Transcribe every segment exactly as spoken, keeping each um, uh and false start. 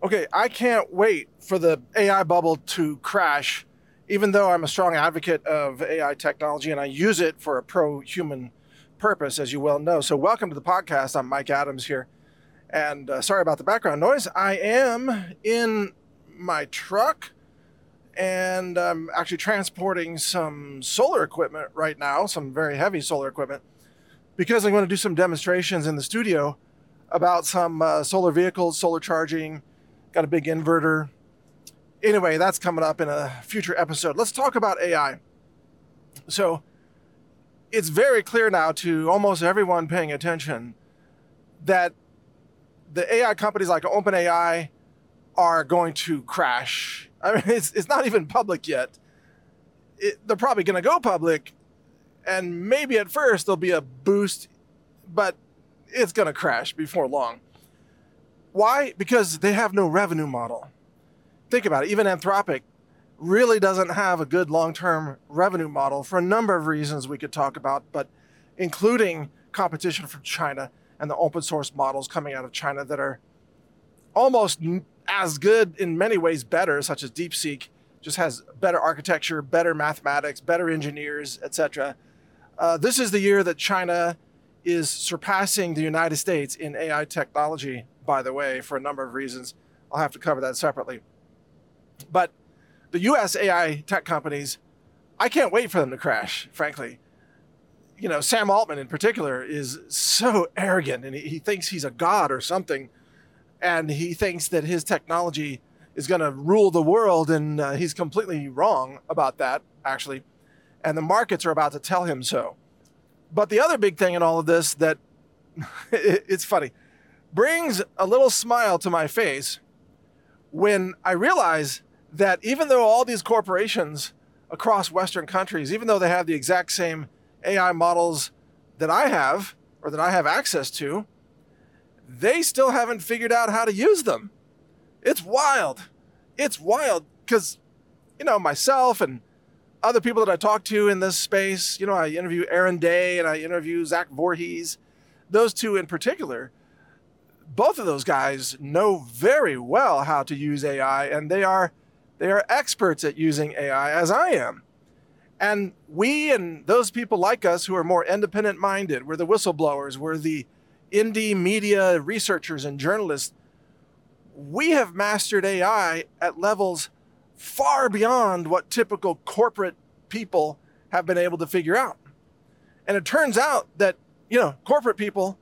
Okay, I can't wait for the A I bubble to crash, even though I'm a strong advocate of A I technology and I use it for a pro-human purpose, as you well know. So welcome to the podcast. I'm Mike Adams here. And uh, sorry about the background noise. I am in my truck and I'm actually transporting some solar equipment right now, some very heavy solar equipment, because I'm going to do some demonstrations in the studio about some uh, solar vehicles, solar charging. Got a big inverter. Anyway, that's coming up in a future episode. Let's talk about A I. So it's very clear now to almost everyone paying attention that the A I companies like OpenAI are going to crash. I mean, it's, it's not even public yet. It, they're probably going to go public, and maybe at first there'll be a boost, but it's going to crash before long. Why? Because they have no revenue model. Think about it. Even Anthropic really doesn't have a good long-term revenue model for a number of reasons we could talk about, but including competition from China and the open source models coming out of China that are almost as good, in many ways better, such as DeepSeek, just has better architecture, better mathematics, better engineers, et cetera. Uh, this is the year that China is surpassing the United States in A I technology, by the way, for a number of reasons. I'll have to cover that separately. But the U S A I tech companies, I can't wait for them to crash, frankly. You know, Sam Altman in particular is so arrogant, and he, he thinks he's a god or something, and he thinks that his technology is going to rule the world, and uh, he's completely wrong about that, actually. And the markets are about to tell him so. But the other big thing in all of this that, it's funny, brings a little smile to my face when I realize that even though all these corporations across Western countries, even though they have the exact same A I models that I have, or that I have access to, they still haven't figured out how to use them. It's wild. It's wild because, you know, myself and other people that I talk to in this space, you know, I interview Aaron Day and I interview Zach Voorhees, those two in particular. Both of those guys know very well how to use A I, and they are they are experts at using A I, as I am. And we and those people like us who are more independent-minded, we're the whistleblowers, we're the indie media researchers and journalists, we have mastered A I at levels far beyond what typical corporate people have been able to figure out. And it turns out that, you know, corporate people,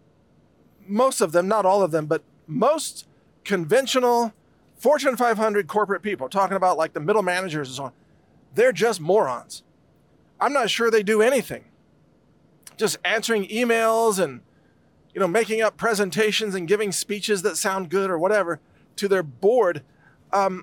most of them, not all of them, but most conventional Fortune five hundred corporate people, talking about like the middle managers and so on, they're just morons. I'm not sure they do anything. Just answering emails and, you know, making up presentations and giving speeches that sound good or whatever to their board. Um,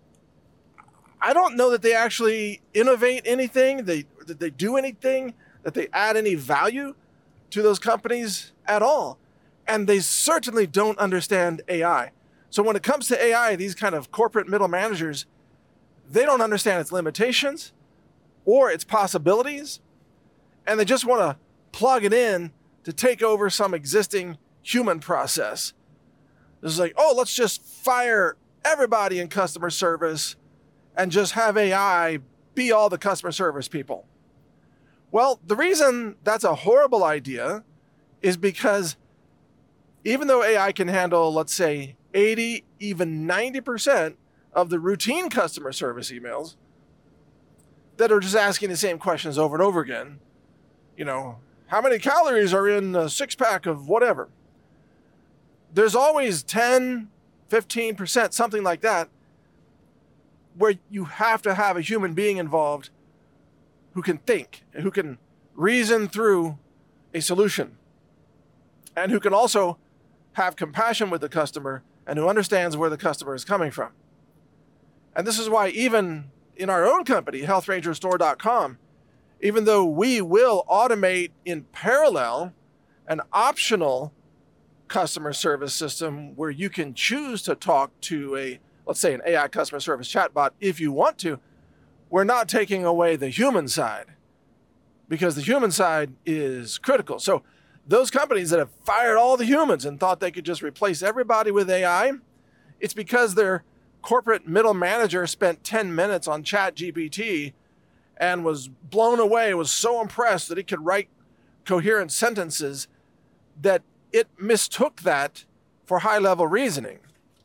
I don't know that they actually innovate anything, they, that they do anything, that they add any value to those companies at all. And they certainly don't understand A I. So when it comes to A I, these kind of corporate middle managers, they don't understand its limitations or its possibilities, and they just want to plug it in to take over some existing human process. This is like, oh, let's just fire everybody in customer service and just have A I be all the customer service people. Well, the reason that's a horrible idea is because even though A I can handle, let's say, eighty, even ninety percent of the routine customer service emails that are just asking the same questions over and over again, you know, how many calories are in a six pack of whatever? There's always ten, fifteen percent, something like that, where you have to have a human being involved who can think, and who can reason through a solution, and who can also have compassion with the customer and who understands where the customer is coming from. And this is why even in our own company, health ranger store dot com, even though we will automate in parallel an optional customer service system where you can choose to talk to a, let's say, an A I customer service chatbot if you want to, we're not taking away the human side, because the human side is critical. So those companies that have fired all the humans and thought they could just replace everybody with A I, It's because their corporate middle manager spent ten minutes on Chat G P T and was blown away, was so impressed that he could write coherent sentences that it mistook that for high-level reasoning.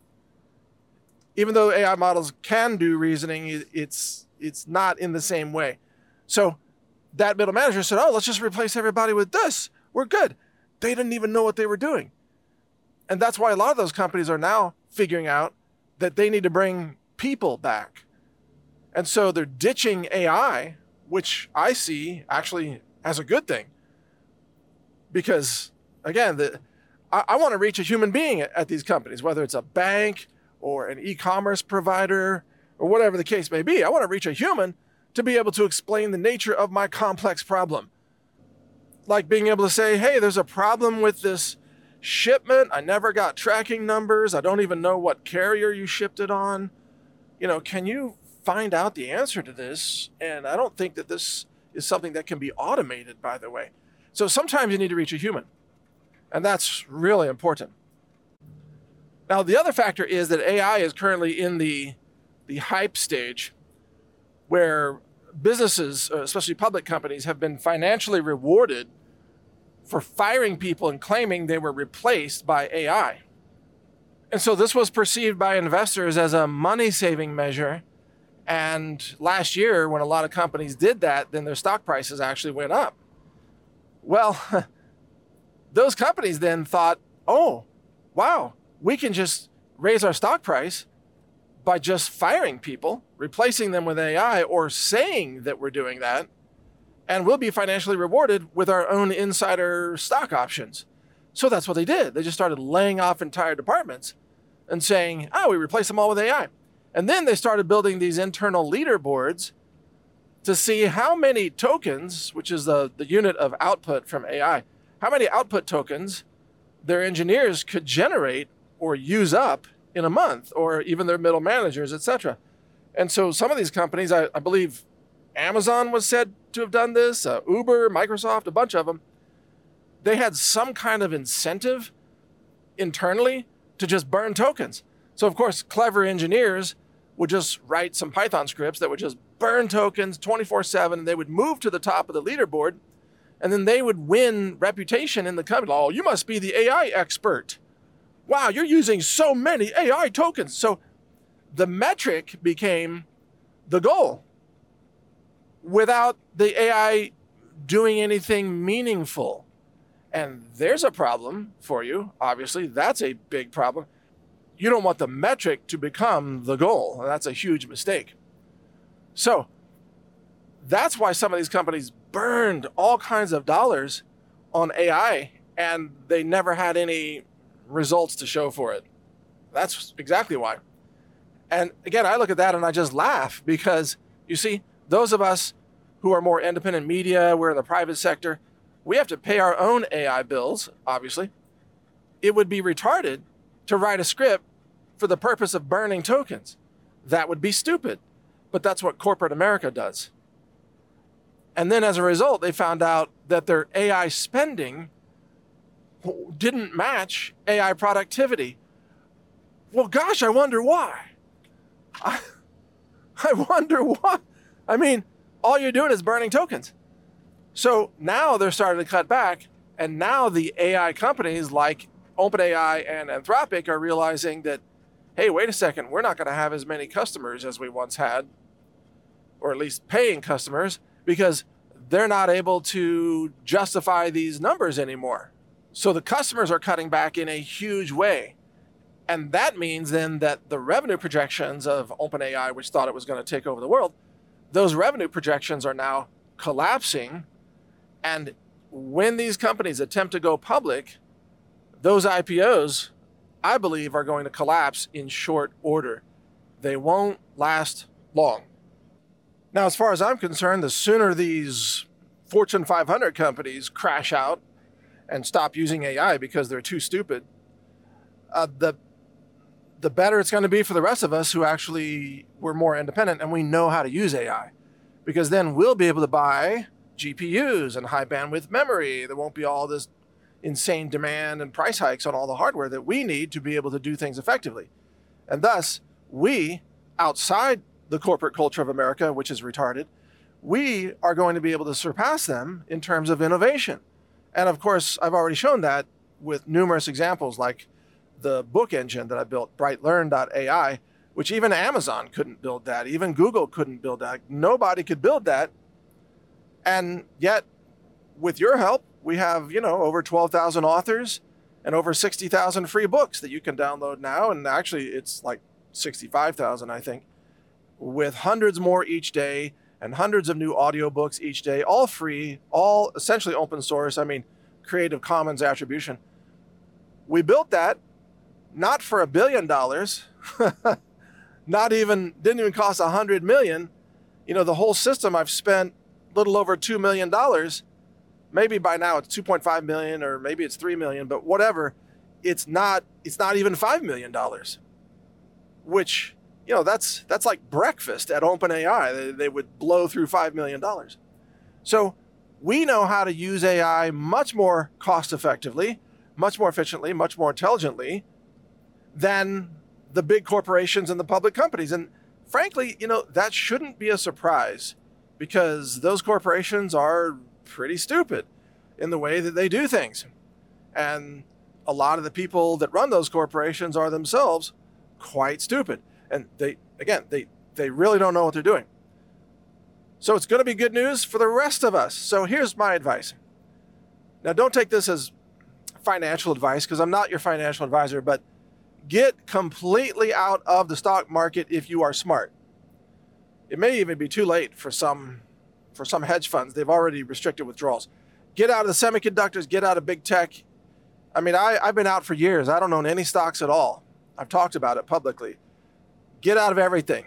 Even though A I models can do reasoning, it's it's not in the same way. So that middle manager said, oh, let's just replace everybody with this. We're good. They didn't even know what they were doing. And that's why a lot of those companies are now figuring out that they need to bring people back. And so they're ditching A I, which I see actually as a good thing. Because, again, the, I, I want to reach a human being at, at these companies, whether it's a bank or an e-commerce provider or whatever the case may be. I want to reach a human to be able to explain the nature of my complex problem. Like being able to say, hey, there's a problem with this shipment. I never got tracking numbers. I don't even know what carrier you shipped it on. You know, can you find out the answer to this? And I don't think that this is something that can be automated, by the way. So sometimes you need to reach a human. And that's really important. Now, the other factor is that A I is currently in the, the hype stage where businesses, especially public companies, have been financially rewarded for firing people and claiming they were replaced by A I. And so this was perceived by investors as a money-saving measure. And last year, when a lot of companies did that, then their stock prices actually went up. Well, those companies then thought, oh, wow, we can just raise our stock price by just firing people, replacing them with A I, or saying that we're doing that, and we'll be financially rewarded with our own insider stock options. So that's what they did. They just started laying off entire departments and saying, oh, we replace them all with A I. And then they started building these internal leaderboards to see how many tokens, which is the, the unit of output from A I, how many output tokens their engineers could generate or use up in a month, or even their middle managers, et cetera. And so some of these companies, I, I believe Amazon was said to have done this, uh, Uber, Microsoft, a bunch of them, they had some kind of incentive internally to just burn tokens. So of course, clever engineers would just write some Python scripts that would just burn tokens twenty-four seven, and they would move to the top of the leaderboard, and then they would win reputation in the company. Oh, you must be the A I expert. Wow, you're using so many A I tokens. So the metric became the goal without the A I doing anything meaningful. And there's a problem for you. Obviously, that's a big problem. You don't want the metric to become the goal. That's a huge mistake. So that's why some of these companies burned all kinds of dollars on A I, and they never had any results to show for it. That's exactly why. And again, I look at that and I just laugh, because you see, those of us who are more independent media, we're in the private sector, we have to pay our own A I bills, obviously. It would be retarded to write a script for the purpose of burning tokens. That would be stupid, but that's what corporate America does. And then as a result, they found out that their A I spending didn't match A I productivity. Well, gosh, I wonder why. I, I wonder why. I mean, all you're doing is burning tokens. So now they're starting to cut back, and now the A I companies like OpenAI and Anthropic are realizing that, hey, wait a second, we're not going to have as many customers as we once had, or at least paying customers, because they're not able to justify these numbers anymore. So the customers are cutting back in a huge way. And that means then that the revenue projections of OpenAI, which thought it was going to take over the world, those revenue projections are now collapsing. And when these companies attempt to go public, those I P Os, I believe, are going to collapse in short order. They won't last long. Now, as far as I'm concerned, the sooner these Fortune five hundred companies crash out and stop using A I because they're too stupid, uh, the the better it's going to be for the rest of us who actually were more independent and we know how to use A I. Because then we'll be able to buy G P Us and high bandwidth memory. There won't be all this insane demand and price hikes on all the hardware that we need to be able to do things effectively. And thus, we, outside the corporate culture of America, which is retarded, we are going to be able to surpass them in terms of innovation. And of course, I've already shown that with numerous examples like the book engine that I built, bright learn dot A I, which even Amazon couldn't build that. Even Google couldn't build that. Nobody could build that. And yet, with your help, we have, you know, over twelve thousand authors and over sixty thousand free books that you can download now. And actually, it's like sixty-five thousand, I think, with hundreds more each day and hundreds of new audiobooks each day, all free, all essentially open source. I mean, Creative Commons attribution. We built that not for a billion dollars, not even, didn't even cost a hundred million. You know, the whole system I've spent a little over two million dollars. Maybe by now it's two point five million or maybe it's three million, but whatever. It's not, it's not even five million dollars, which, you know, that's that's like breakfast at OpenAI. They, they would blow through five million dollars. So we know how to use A I much more cost effectively, much more efficiently, much more intelligently than the big corporations and the public companies. And frankly, you know, that shouldn't be a surprise because those corporations are pretty stupid in the way that they do things. And a lot of the people that run those corporations are themselves quite stupid. And they, again, they, they really don't know what they're doing. So it's going to be good news for the rest of us. So here's my advice. Now, don't take this as financial advice because I'm not your financial advisor, but get completely out of the stock market if you are smart. It may even be too late for some, for some hedge funds. They've already restricted withdrawals. Get out of the semiconductors, get out of big tech. I mean, I, I've been out for years. I don't own any stocks at all. I've talked about it publicly. Get out of everything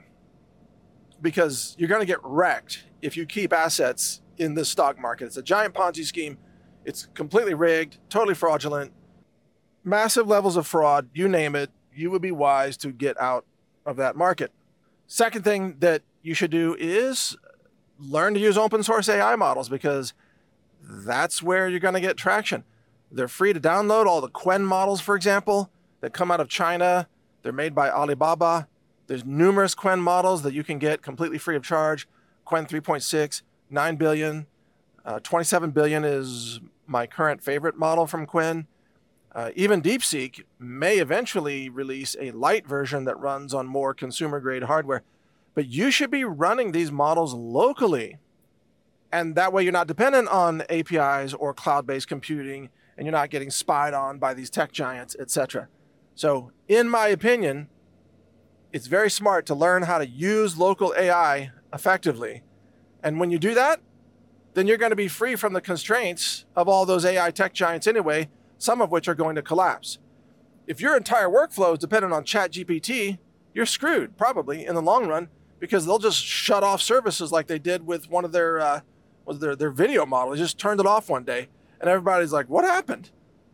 because you're going to get wrecked if you keep assets in this stock market. It's a giant Ponzi scheme. It's completely rigged, totally fraudulent, massive levels of fraud, you name it. You would be wise to get out of that market. Second thing that you should do is learn to use open source A I models because that's where you're going to get traction. They're free to download. All the Qwen models, for example, that come out of China. They're made by Alibaba. There's numerous Qwen models that you can get completely free of charge. Qwen three point six, nine billion, uh, twenty-seven billion is my current favorite model from Qwen. Uh, even DeepSeek may eventually release a light version that runs on more consumer-grade hardware. But you should be running these models locally. And that way you're not dependent on A P Is or cloud-based computing, and you're not getting spied on by these tech giants, et cetera. So in my opinion, it's very smart to learn how to use local A I effectively. And when you do that, then you're going to be free from the constraints of all those A I tech giants anyway, some of which are going to collapse. If your entire workflow is dependent on ChatGPT, you're screwed probably in the long run because they'll just shut off services like they did with one of their, uh, was their, their video models. They just turned it off one day and everybody's like, what happened?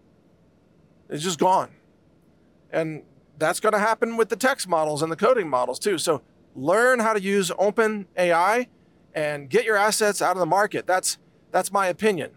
It's just gone. And that's going to happen with the text models and the coding models too. So learn how to use open A I and get your assets out of the market. That's, that's my opinion.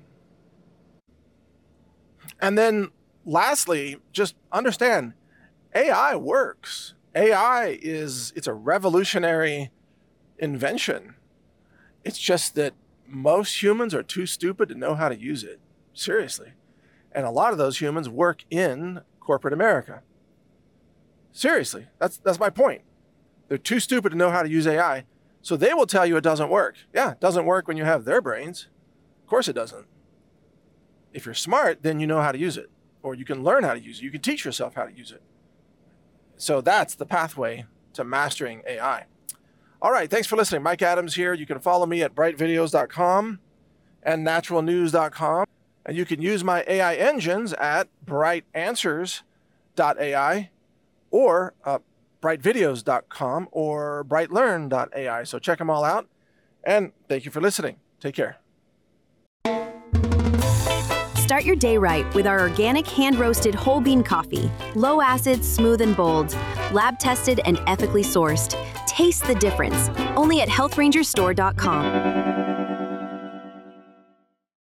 And then lastly, just understand A I works. A I is, it's a revolutionary invention. It's just that most humans are too stupid to know how to use it. Seriously. And a lot of those humans work in corporate America. Seriously, that's that's my point. They're too stupid to know how to use A I, so they will tell you it doesn't work. Yeah, it doesn't work when you have their brains. Of course it doesn't. If you're smart, then you know how to use it, or you can learn how to use it. You can teach yourself how to use it. So that's the pathway to mastering A I. All right, thanks for listening. Mike Adams here. You can follow me at bright videos dot com and natural news dot com, and you can use my A I engines at bright answers dot A I. or uh, bright videos dot com or bright learn dot A I. So check them all out. And thank you for listening. Take care. Start your day right with our organic hand-roasted whole bean coffee. Low acid, smooth and bold. Lab tested and ethically sourced. Taste the difference. Only at health ranger store dot com.